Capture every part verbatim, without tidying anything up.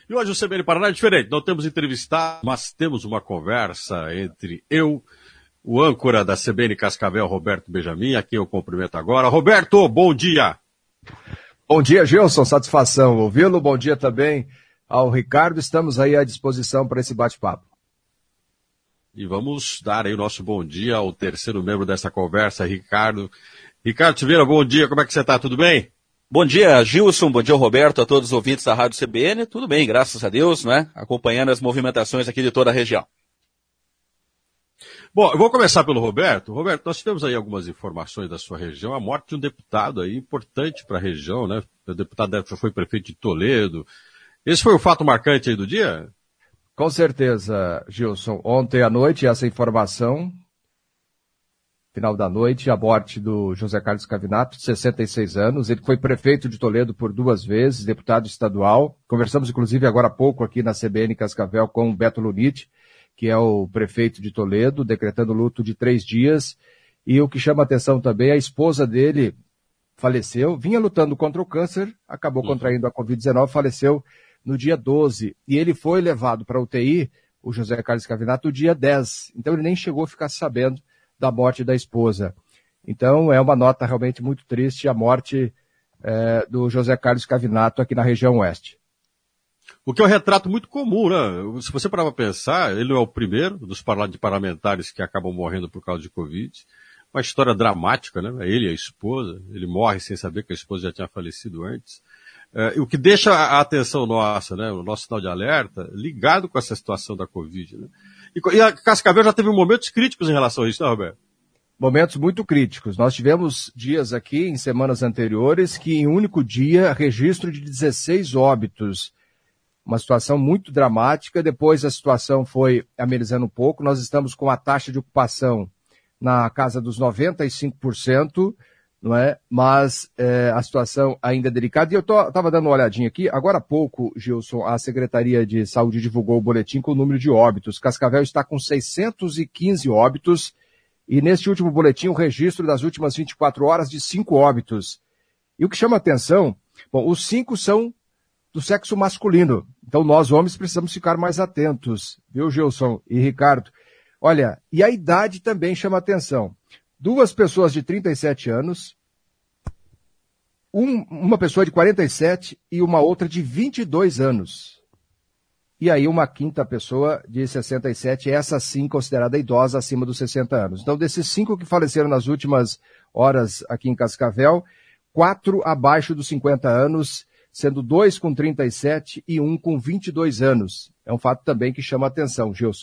E hoje o C B N Paraná é diferente, não temos entrevistado, mas temos uma conversa entre eu, o âncora da C B N Cascavel, Roberto Benjamin, a quem eu cumprimento agora. Roberto, bom dia! Bom dia, Gilson, satisfação ouvi-lo. Bom dia também ao Ricardo, estamos aí à disposição para esse bate-papo. E vamos dar aí o nosso bom dia ao terceiro membro dessa conversa, Ricardo. Ricardo Silveira, bom dia, como é que você está? Tudo bem? Bom dia, Gilson, bom dia, Roberto, a todos os ouvintes da Rádio C B N. Tudo bem, graças a Deus, né? Acompanhando as movimentações aqui de toda a região. Bom, eu vou começar pelo Roberto. Roberto, nós tivemos aí algumas informações da sua região, a morte de um deputado aí importante para a região, né? O deputado já foi prefeito de Toledo. Esse foi o fato marcante aí do dia? Com certeza, Gilson. Ontem à noite, essa informação, final da noite, a morte do José Carlos Scavinato, de sessenta e seis anos. Ele foi prefeito de Toledo por duas vezes, deputado estadual. Conversamos, inclusive, agora há pouco aqui na C B N Cascavel com o Beto Luniti, que é o prefeito de Toledo, decretando luto de três dias. E o que chama atenção também, a esposa dele faleceu, vinha lutando contra o câncer, acabou contraindo a covid dezenove, faleceu no dia doze. E ele foi levado para a U T I, o José Carlos Scavinato, no dia dez. Então ele nem chegou a ficar sabendo da morte da esposa. Então é uma nota realmente muito triste a morte é, do José Carlos Scavinato aqui na região oeste. O que é um retrato muito comum, né? Se você parar para pensar, ele não é o primeiro dos parlamentares que acabam morrendo por causa de Covid. Uma história dramática, né? Ele e a esposa, ele morre sem saber que a esposa já tinha falecido antes. É, o que deixa a atenção nossa, né? O nosso sinal de alerta, ligado com essa situação da Covid, né? E, e a Cascavel já teve momentos críticos em relação a isso, né, Roberto? Momentos muito críticos. Nós tivemos dias aqui, em semanas anteriores, que em um único dia, registro de dezesseis óbitos. Uma situação muito dramática. Depois a situação foi amenizando um pouco. Nós estamos com a taxa de ocupação na casa dos noventa e cinco por cento, não é? Mas é, a situação ainda é delicada. E eu estava dando uma olhadinha aqui. Agora há pouco, Gilson, a Secretaria de Saúde divulgou o boletim com o número de óbitos. Cascavel está com seiscentos e quinze óbitos. E neste último boletim, o registro das últimas vinte e quatro horas de cinco óbitos. E o que chama atenção, bom, os cinco são do sexo masculino. Então nós, homens, precisamos ficar mais atentos, viu, Gilson e Ricardo? Olha, e a idade também chama atenção. Duas pessoas de trinta e sete anos, um, uma pessoa de quarenta e sete e uma outra de vinte e dois anos. E aí uma quinta pessoa de sessenta e sete, essa sim considerada idosa acima dos sessenta anos. Então desses cinco que faleceram nas últimas horas aqui em Cascavel, quatro abaixo dos cinquenta anos, sendo dois com trinta e sete e um com vinte e dois anos. É um fato também que chama a atenção, Gilson.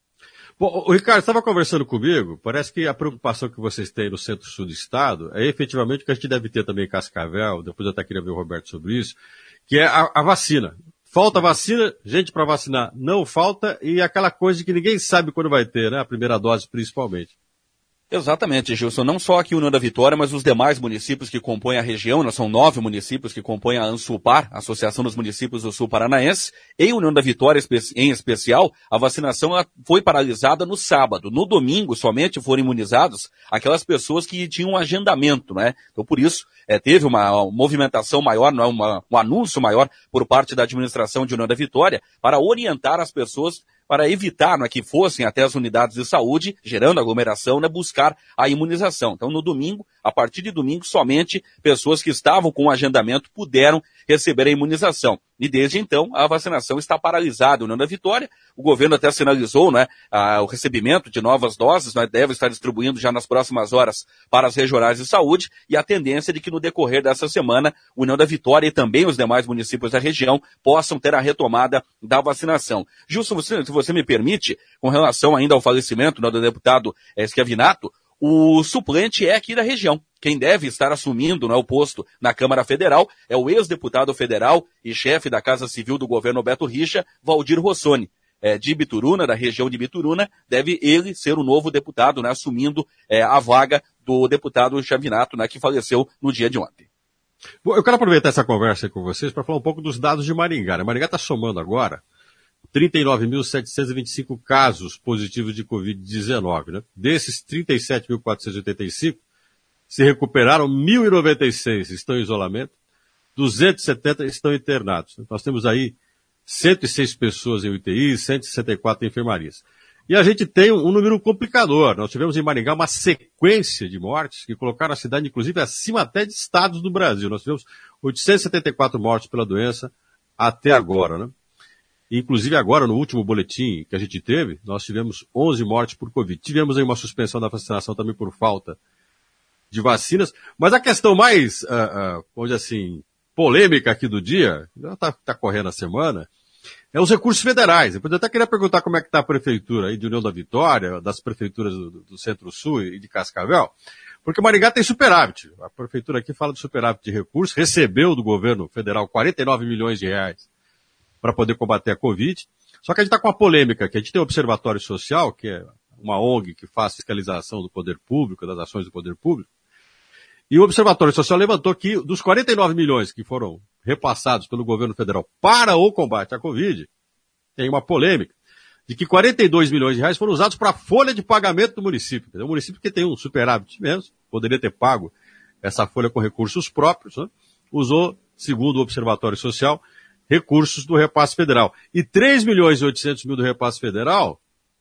Bom, o Ricardo estava conversando comigo, parece que a preocupação que vocês têm no centro-sul do estado é efetivamente o que a gente deve ter também em Cascavel, depois eu até queria ver o Roberto sobre isso, que é a, a vacina. Falta vacina, gente para vacinar não falta, e aquela coisa de que ninguém sabe quando vai ter, né? A primeira dose principalmente. Exatamente, Gilson. Não só aqui o União da Vitória, mas os demais municípios que compõem a região, nós são nove municípios que compõem a ANSUPAR, a Associação dos Municípios do Sul Paranaense, e União da Vitória em especial, a vacinação foi paralisada no sábado. No domingo, somente foram imunizados aquelas pessoas que tinham um agendamento, né? Então, por isso, é, teve uma movimentação maior, não é, uma, um anúncio maior por parte da administração de União da Vitória para orientar as pessoas para evitar, né, que fossem até as unidades de saúde, gerando aglomeração, né, buscar a imunização. Então, no domingo, a partir de domingo, somente pessoas que estavam com o agendamento puderam receber a imunização. E desde então, a vacinação está paralisada. A União da Vitória, o governo até sinalizou, né, a, o recebimento de novas doses, né, deve estar distribuindo já nas próximas horas para as regionais de saúde, e a tendência é de que no decorrer dessa semana, a União da Vitória e também os demais municípios da região possam ter a retomada da vacinação. Gilson, você, se você me permite, com relação ainda ao falecimento, né, do deputado eh, Scavinato, o suplente é aqui da região. Quem deve estar assumindo, né, o posto na Câmara Federal é o ex-deputado federal e chefe da Casa Civil do governo Beto Richa, Valdir Rossoni. É, de Bituruna, da região de Bituruna, deve ele ser o novo deputado, né, assumindo é, a vaga do deputado Scavinato, né, que faleceu no dia de ontem. Bom, eu quero aproveitar essa conversa aí com vocês para falar um pouco dos dados de Maringá. Maringá está somando agora trinta e nove mil setecentos e vinte e cinco casos positivos de covid dezenove. Né? Desses trinta e sete mil quatrocentos e oitenta e cinco, se recuperaram mil e noventa e seis estão em isolamento, duzentos e setenta estão internados. Nós temos aí cento e seis pessoas em U T I, cento e sessenta e quatro em enfermarias. E a gente tem um, um número complicador. Nós tivemos em Maringá uma sequência de mortes que colocaram a cidade, inclusive, acima até de estados do Brasil. Nós tivemos oitocentos e setenta e quatro mortes pela doença até agora, né? Inclusive agora, no último boletim que a gente teve, nós tivemos onze mortes por Covid. Tivemos aí uma suspensão da vacinação também por falta de vacinas. Mas a questão mais, uh, uh, vamos dizer assim, polêmica aqui do dia, já está tá correndo a semana, é os recursos federais. Depois eu até queria perguntar como é que está a prefeitura aí de União da Vitória, das prefeituras do, do Centro-Sul e de Cascavel, porque Maringá tem superávit. A prefeitura aqui fala de superávit de recursos, recebeu do governo federal quarenta e nove milhões de reais para poder combater a Covid. Só que a gente está com uma polêmica aqui. A gente tem o Observatório Social, que é uma O N G que faz fiscalização do poder público, das ações do poder público. E o Observatório Social levantou que dos quarenta e nove milhões que foram repassados pelo governo federal para o combate à Covid, tem uma polêmica de que quarenta e dois milhões de reais foram usados para a folha de pagamento do município. O município que tem um superávit mesmo, poderia ter pago essa folha com recursos próprios, né? Usou, segundo o Observatório Social, recursos do repasse federal. E três milhões e oitocentos mil do repasse federal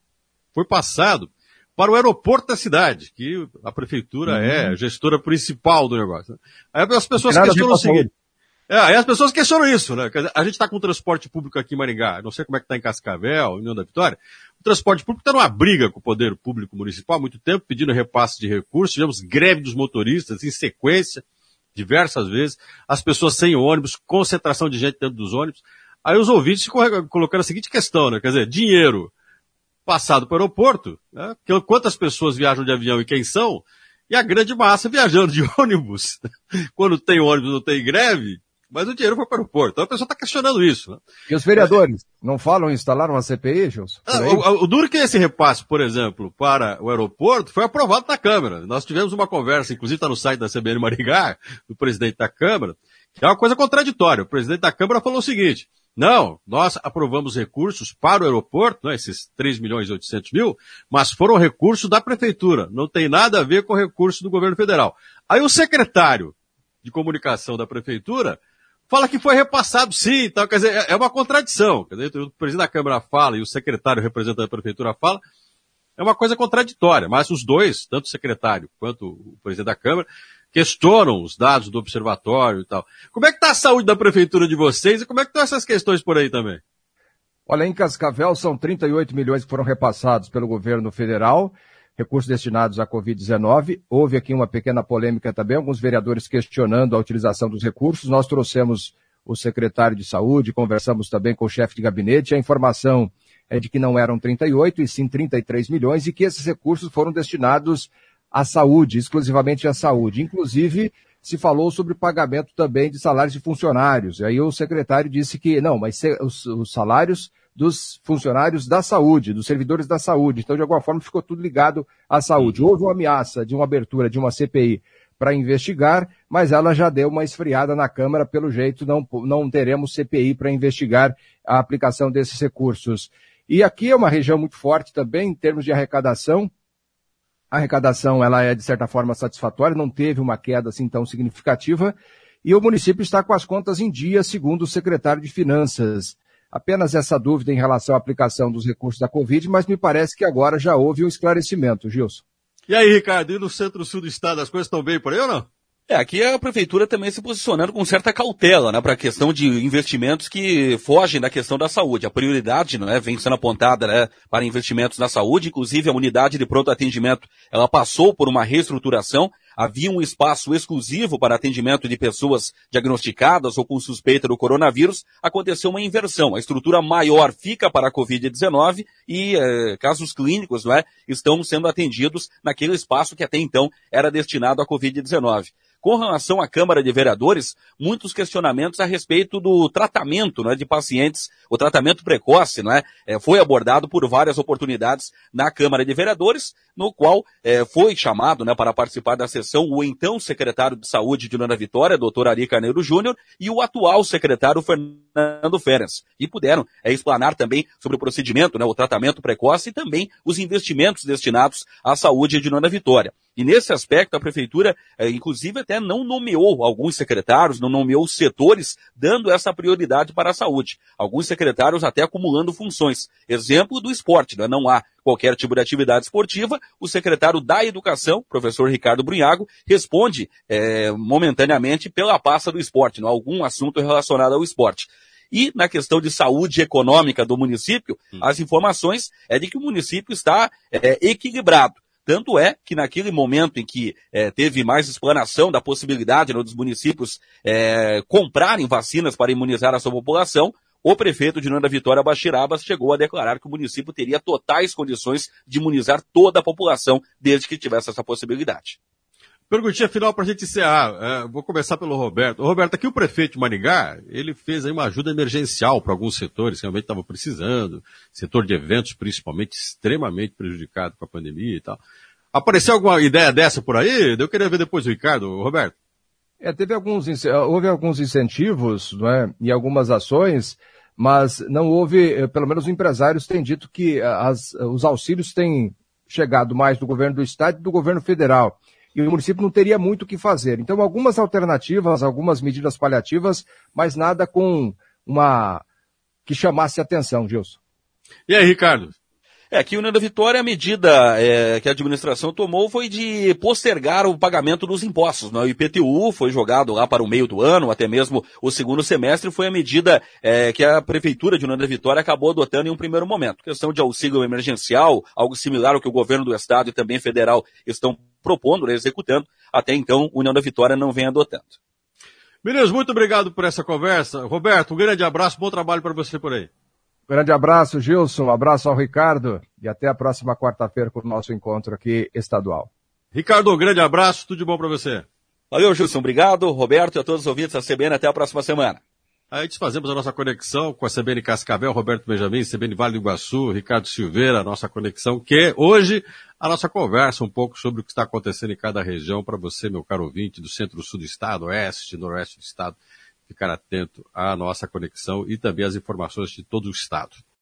foi passado para o aeroporto da cidade, que a prefeitura uhum. é a gestora principal do negócio. Né? Aí as pessoas questionam o seguinte. É, aí as pessoas questionam isso, né? A gente está com o transporte público aqui em Maringá, não sei como é que está em Cascavel, União da Vitória. O transporte público está numa briga com o poder público municipal há muito tempo, pedindo repasse de recursos. Tivemos greve dos motoristas em sequência, diversas vezes. As pessoas sem ônibus, concentração de gente dentro dos ônibus. Aí os ouvintes ficam colocando a seguinte questão, né? Quer dizer, dinheiro passado para o aeroporto, né? Quantas pessoas viajam de avião e quem são? E a grande massa viajando de ônibus. Quando tem ônibus não tem greve, mas o dinheiro foi para o aeroporto. Então a pessoa está questionando isso. Né? E os vereadores não falam em instalar uma C P I, Gilson? Ah, o, o duro que esse repasse, por exemplo, para o aeroporto foi aprovado na Câmara. Nós tivemos uma conversa, inclusive está no site da C B N Maringá, do presidente da Câmara, que é uma coisa contraditória. O presidente da Câmara falou o seguinte: não, nós aprovamos recursos para o aeroporto, né, esses três milhões e oitocentos mil, mas foram recursos da prefeitura, não tem nada a ver com recurso do governo federal. Aí o secretário de comunicação da prefeitura fala que foi repassado sim, então, quer dizer, é uma contradição. Quer dizer, o presidente da Câmara fala e o secretário representante da prefeitura fala, é uma coisa contraditória, mas os dois, tanto o secretário quanto o presidente da Câmara, questionam os dados do observatório e tal. Como é que está a saúde da prefeitura de vocês e como é que estão essas questões por aí também? Olha, em Cascavel são trinta e oito milhões que foram repassados pelo governo federal, recursos destinados à covid dezenove. Houve aqui uma pequena polêmica também, alguns vereadores questionando a utilização dos recursos. Nós trouxemos o secretário de saúde, conversamos também com o chefe de gabinete. A informação é de que não eram trinta e oito, e sim trinta e três milhões, e que esses recursos foram destinados à saúde, exclusivamente à saúde. Inclusive, se falou sobre o pagamento também de salários de funcionários. E aí o secretário disse que, não, mas os, os salários dos funcionários da saúde, dos servidores da saúde. Então, de alguma forma, ficou tudo ligado à saúde. Houve uma ameaça de uma abertura de uma C P I para investigar, mas ela já deu uma esfriada na Câmara. Pelo jeito, não, não teremos C P I para investigar a aplicação desses recursos. E aqui é uma região muito forte também, em termos de arrecadação. A arrecadação, ela é, de certa forma, satisfatória, não teve uma queda assim tão significativa, e o município está com as contas em dia, segundo o secretário de Finanças. Apenas essa dúvida em relação à aplicação dos recursos da Covid, mas me parece que agora já houve um esclarecimento, Gilson. E aí, Ricardo, e no centro-sul do estado as coisas estão bem por aí ou não? É, aqui a prefeitura também se posicionando com certa cautela, né, para a questão de investimentos que fogem da questão da saúde. A prioridade, né, vem sendo apontada, né, para investimentos na saúde, inclusive a unidade de pronto atendimento, ela passou por uma reestruturação. Havia um espaço exclusivo para atendimento de pessoas diagnosticadas ou com suspeita do coronavírus. Aconteceu uma inversão. A estrutura maior fica para a covid dezenove e eh, casos clínicos, né, estão sendo atendidos naquele espaço que até então era destinado à covid dezenove. Com relação à Câmara de Vereadores, muitos questionamentos a respeito do tratamento, né, de pacientes, o tratamento precoce, né, é, foi abordado por várias oportunidades na Câmara de Vereadores, no qual é, foi chamado, né, para participar da sessão o então secretário de Saúde de União da Vitória, doutor Ari Carneiro Júnior, e o atual secretário Fernando Ferenc. E puderam é, explanar também sobre o procedimento, né, o tratamento precoce e também os investimentos destinados à saúde de União da Vitória. E nesse aspecto, a Prefeitura, eh, inclusive, até não nomeou alguns secretários, não nomeou setores, dando essa prioridade para a saúde. Alguns secretários até acumulando funções. Exemplo do esporte, né? Não há qualquer tipo de atividade esportiva. O secretário da Educação, professor Ricardo Brunhago, responde eh, momentaneamente pela pasta do esporte, não há algum assunto relacionado ao esporte. E na questão de saúde econômica do município, hum. as informações é de que o município está é, equilibrado. Tanto é que naquele momento em que é, teve mais explanação da possibilidade, né, dos municípios é, comprarem vacinas para imunizar a sua população, o prefeito de União da Vitória, Bachirabas, chegou a declarar que o município teria totais condições de imunizar toda a população desde que tivesse essa possibilidade. Perguntinha final para a gente encerrar. É, vou começar pelo Roberto. Roberto, aqui o prefeito de Maringá, ele fez aí uma ajuda emergencial para alguns setores que realmente estavam precisando, setor de eventos principalmente, extremamente prejudicado com a pandemia e tal. Apareceu alguma ideia dessa por aí? Eu queria ver depois o Ricardo. Roberto. É, teve alguns, houve alguns incentivos, não é, e algumas ações, mas não houve, pelo menos os empresários têm dito que as, os auxílios têm chegado mais do governo do estado e do governo federal. E o município não teria muito o que fazer. Então, algumas alternativas, algumas medidas paliativas, mas nada com uma que chamasse atenção, Gilson. E aí, Ricardo? É, aqui em União da Vitória, a medida é, que a administração tomou foi de postergar o pagamento dos impostos. Né? O I P T U foi jogado lá para o meio do ano, até mesmo o segundo semestre, foi a medida é, que a Prefeitura de União da Vitória acabou adotando em um primeiro momento. Questão de auxílio emergencial, algo similar ao que o governo do Estado e também federal estão propondo, né, executando. Até então, União da Vitória não vem adotando. Beleza, muito obrigado por essa conversa. Roberto, um grande abraço, bom trabalho para você por aí. Grande abraço, Gilson, um abraço ao Ricardo e até a próxima quarta-feira com o nosso encontro aqui estadual. Ricardo, um grande abraço, tudo de bom para você. Valeu, Gilson, obrigado, Roberto e a todos os ouvintes da C B N, até a próxima semana. Aí desfazemos a nossa conexão com a C B N Cascavel, Roberto Benjamin, C B N Vale do Iguaçu, Ricardo Silveira, a nossa conexão, que hoje a nossa conversa um pouco sobre o que está acontecendo em cada região para você, meu caro ouvinte, do centro-sul do estado, oeste, noroeste do estado, ficar atento à nossa conexão e também às informações de todo o estado.